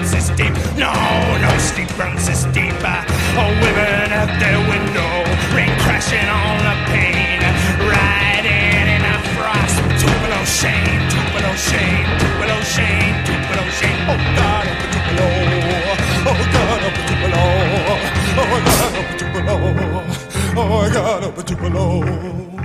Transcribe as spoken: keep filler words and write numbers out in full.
runs this deep. No, no steep runs this deep. Oh, women at their window, rain crashing on the pane, riding in a frost. Tupelo shame, Tupelo shame, Tupelo shame, Tupelo shame. Oh God, oh Tupelo, oh God, oh Tupelo, oh God, oh Tupelo, oh God, oh Tupelo.